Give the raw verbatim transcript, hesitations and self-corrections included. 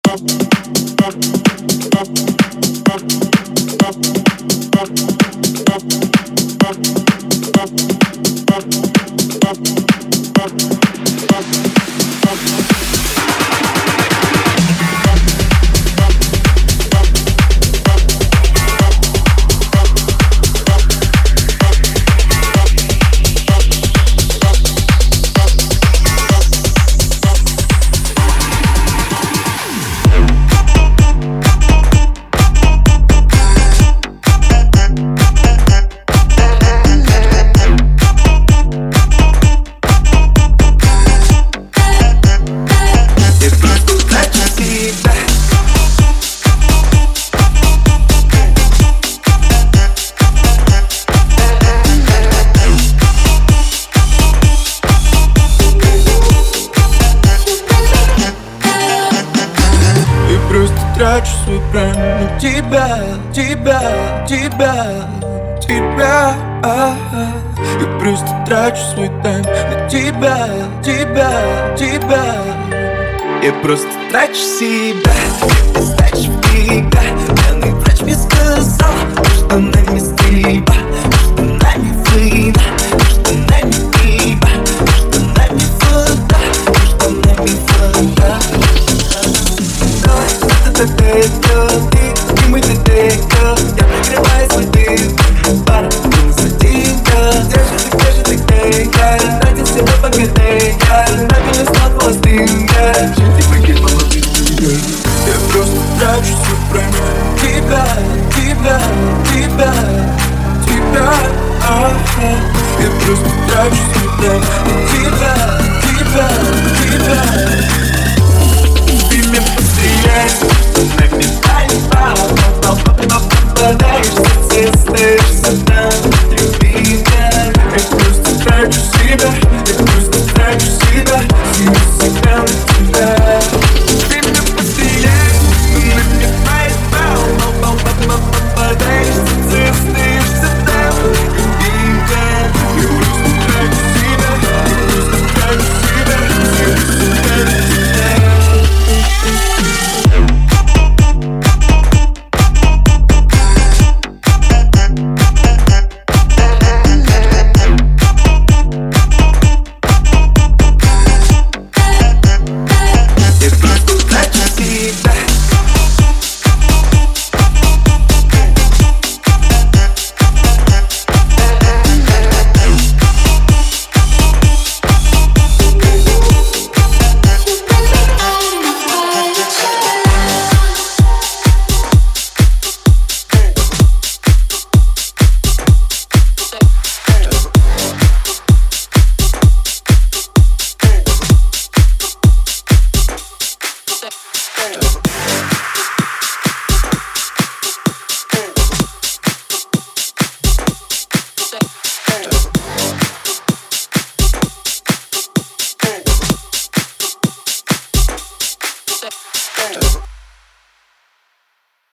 Трачу свой прайм на тебя, тебя, тебя, тебя. Я просто трачу свой тайм на тебя, тебя, тебя. Я просто трачу себя, трачу тебя. Пьяный врач мне сказал, что она не стрельба, что она не война, что она не пиво, что она не вода, что она не вода. Ты, и мы детектор. Я прикрываю свой дым. Пара, мы садинка. Где же ты, где же ты, где я? Ради себя погоди. Напились на пластинка. Жизнь ты погибла в тебе. Я просто трачу свой прайм. Тебя, тебя, тебя, тебя. Я просто трачу свой прайм. Тебя, тебя, тебя.